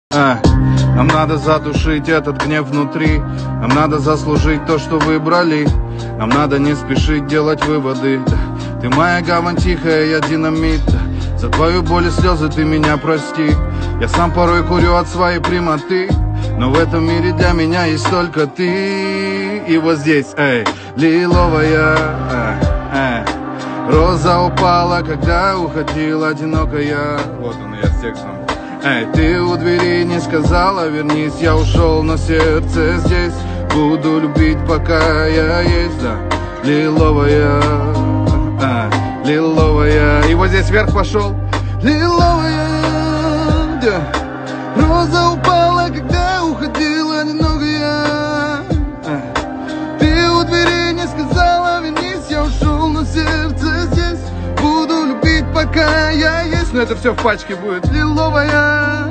Нам надо задушить этот гнев внутри. Нам надо заслужить то, что выбрали. Нам надо не спешить делать выводы. Ты моя гавань тихая, я динамит. За твою боль и слезы ты меня прости. Я сам порой курю от своей прямоты, но в этом мире для меня есть только ты. И вот здесь, лиловая роза упала, когда уходил одинокая. Вот он, я с текстом. Ты у двери не сказала, вернись, я ушел, но сердце здесь. Буду любить, пока я есть, да. Лиловая, лиловая. И вот здесь вверх пошел. Лиловая, да. Роза упала, когда уходила одинокая. Ты у двери не сказала, вернись, я ушел, но сердце здесь. Буду любить, пока я есть. Но это все в пачке будет. Лиловая.